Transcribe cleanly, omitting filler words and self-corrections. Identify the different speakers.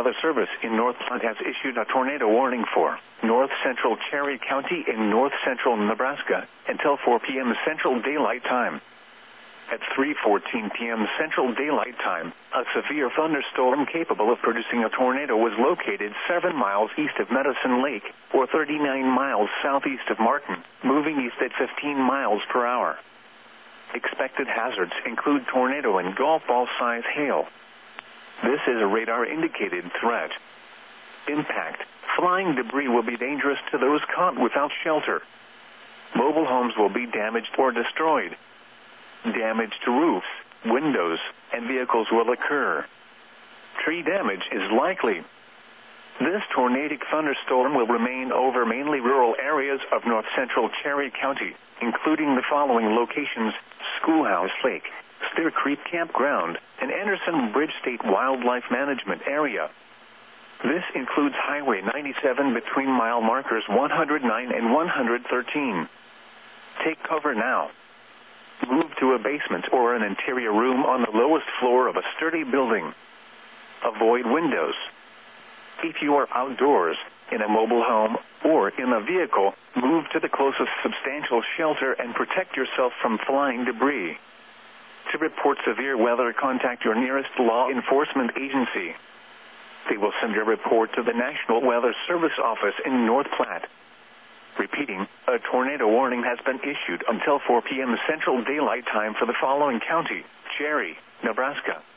Speaker 1: Weather Service in North Platte has issued a tornado warning for north central Cherry County in north central Nebraska until 4 p.m. Central Daylight Time. At 3:14 p.m. Central Daylight Time, a severe thunderstorm capable of producing a tornado was located 7 miles east of Medicine Lake, or 39 miles southeast of Martin, moving east at 15 miles per hour. Expected hazards include tornado and golf ball size hail. This is a radar-indicated threat. Impact. Flying debris will be dangerous to those caught without shelter. Mobile homes will be damaged or destroyed. Damage to roofs, windows, and vehicles will occur. Tree damage is likely. This tornadic thunderstorm will remain over mainly rural areas of north central Cherry County, including the following locations: Schoolhouse Lake, Steer Creek Campground, and Anderson Bridge State Wildlife Management Area. This includes Highway 97 between mile markers 109 and 113. Take cover now. Move to a basement or an interior room on the lowest floor of a sturdy building. Avoid windows. If you are outdoors, in a mobile home, or in a vehicle, move to the closest substantial shelter and protect yourself from flying debris. To report severe weather, contact your nearest law enforcement agency. They will send your report to the National Weather Service office in North Platte. Repeating, a tornado warning has been issued until 4 p.m. Central Daylight Time for the following county: Cherry, Nebraska,